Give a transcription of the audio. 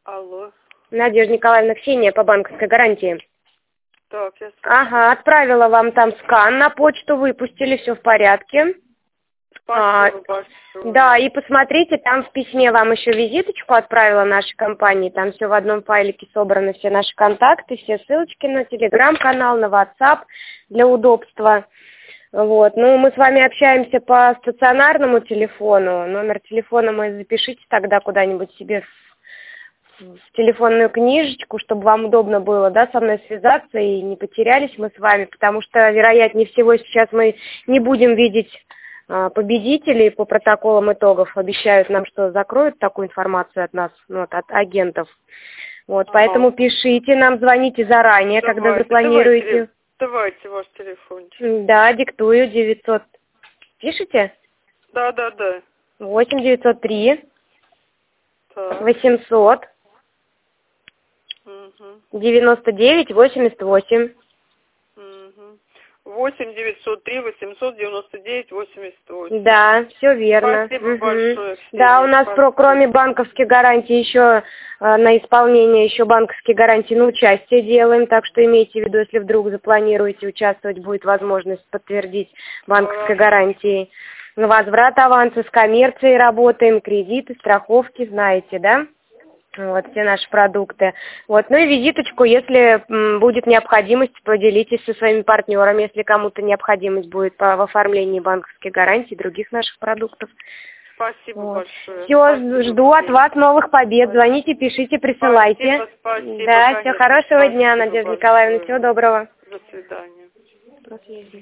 Алло. Надежда Николаевна, Ксения по банковской гарантии. Так, я слышу. Ага, отправила вам там скан на почту, выпустили, все в порядке. Спасибо большое. Да, и посмотрите, там в письме вам еще визиточку отправила нашей компании, там все в одном файлике собраны, все наши контакты, все ссылочки на телеграм-канал, на WhatsApp для удобства. Вот, ну, мы с вами общаемся по стационарному телефону, номер телефона мой запишите тогда куда-нибудь себе в телефонную книжечку, чтобы вам удобно было, да, со мной связаться и не потерялись мы с вами, потому что, вероятнее всего, сейчас мы не будем видеть победителей по протоколам итогов. Обещают нам, что закроют такую информацию от нас, ну, от агентов. Вот, поэтому пишите нам, звоните заранее, когда запланируете. Давайте ваш телефончик. Да, диктую, 900. Пишите? Да. 8 903 Так. 800 99 88. 8 903 899 88. Да, все верно. Спасибо большое. Да, у нас кроме банковских гарантий еще на исполнение еще банковские гарантии на участие делаем, так что имейте в виду, если вдруг запланируете участвовать, будет возможность подтвердить банковской гарантией. Возврат аванса, с коммерцией работаем, кредиты, страховки, знаете, да? Вот, все наши продукты. Вот, ну и визиточку, если будет необходимость, поделитесь со своими партнерами, если кому-то необходимость будет в оформлении банковских гарантий и других наших продуктов. Спасибо большое. Все, жду от вас новых побед. Звоните, пишите, присылайте. Спасибо. Да, все, хорошего дня, Надежда Николаевна, всего доброго. До свидания.